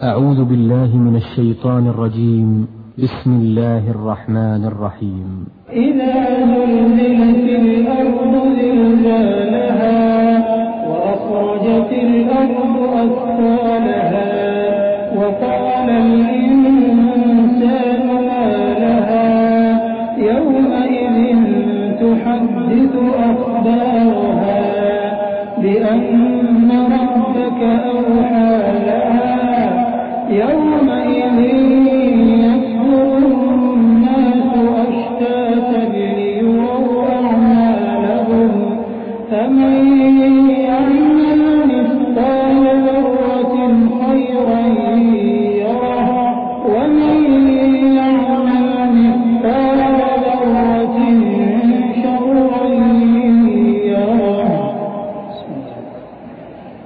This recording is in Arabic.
أعوذ بالله من الشيطان الرجيم. بسم الله الرحمن الرحيم. إذا زلزلت الأرض زلزالها وأخرجت الأرض أثقالها